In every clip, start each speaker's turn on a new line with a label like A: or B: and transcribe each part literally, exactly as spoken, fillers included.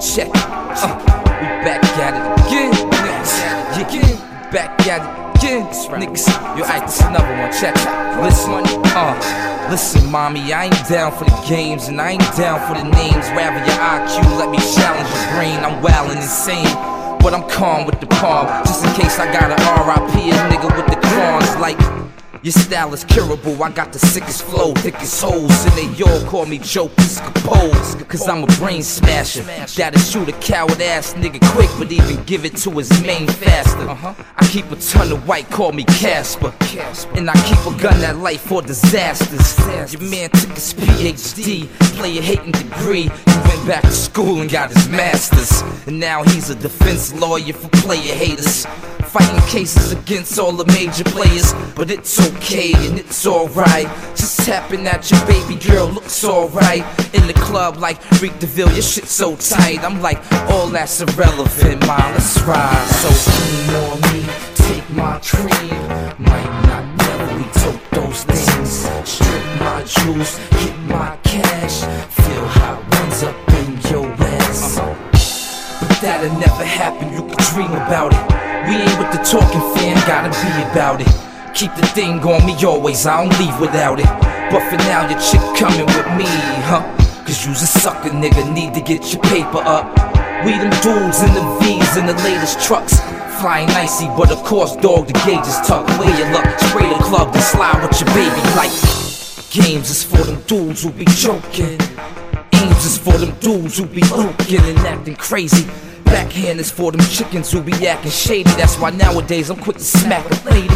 A: check it. Uh, we back at it again, niggas. Yeah, back at it again, niggas. Yo, aight, this another one. Check it. Listen, uh, listen, mommy, I ain't down for the games and I ain't down for the names. Rather your I Q, let me challenge your brain. I'm wild and insane, but I'm calm with the palm, just in case I got an R I P a nigga with the claws. Like, your style is curable, I got the sickest flow, thickest holes, and they all call me Joe Piscopo's, cause I'm a brain smasher, that'll shoot a coward ass nigga quick, but even give it to his main faster. I keep a ton of white, call me Casper, and I keep a gun that light for disasters. Your man took his P H D, player hating degree, he went back to school and got his master's, and now he's a defense lawyer for player haters, fighting cases against all the major players. But it's okay and it's alright, just tapping at your baby girl looks alright. In the club like Reek DeVille, your shit so tight. I'm like, all that's irrelevant, ma, let's ride. So lean on me, take my cream. Might not never we took those things. Strip my jewels, get my cash. Feel how it runs up in your ass. But that'll never happen, you can dream about it. We ain't with the talking, fam, gotta be about it. Keep the thing on me always, I don't leave without it. But for now, your chick coming with me, huh? Cause you's a sucker, nigga, need to get your paper up. We them dudes in the V's and the latest trucks, flying icy, but of course, dog, the gauge is tucked. Wear your luck, spray the club, then slide with your baby like. Games is for them dudes who be joking. Aims is for them dudes who be looking and acting crazy. Backhand is for them chickens who be acting shady. That's why nowadays I'm quick to smack a lady.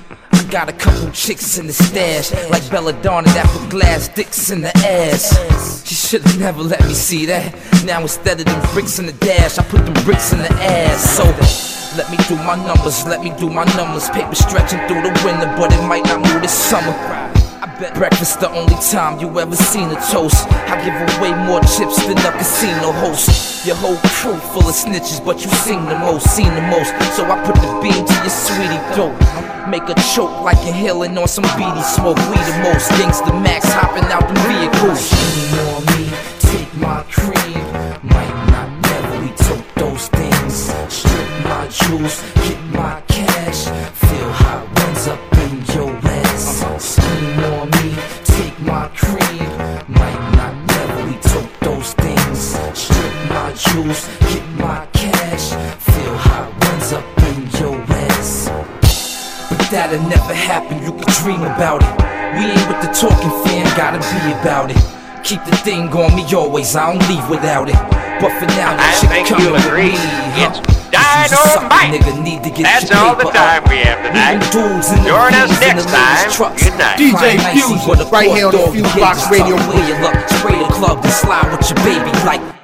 A: I got a couple chicks in the stash, like Belladonna that put glass dicks in the ass. She should've never let me see that. Now instead of them bricks in the dash, I put them bricks in the ass. So let me do my numbers, let me do my numbers. Paper stretching through the winter, but it might not move this summer. Breakfast the only time you ever seen a toast. I give away more chips than a casino host. Your whole crew full of snitches, but you sing the most, seen the most. So I put the beam to your sweetie dope. Make her choke like inhaling on some beady smoke. We the most gangsta Max hopping out the vehicles. Lean on me, take my cream. Might not never, we took those things. Strip my jewels, get my cash. Feel how it runs up in your ass. Lean on me, take my cream. Might not never, we took those things. Strip my jewels, get my cash. Feel how it runs up in your ass. But that'll never happen, you can dream about it. We ain't with the talking, fam, gotta be about it. Keep the thing on me always, I don't leave without it. But for now,
B: I think you'll agree, it's dynamite. That's all the time we have tonight. Join us next time. Good night.
C: D J Fusion, right here on the Fuse Box Radio.
A: Spray the club, then slide with your baby like.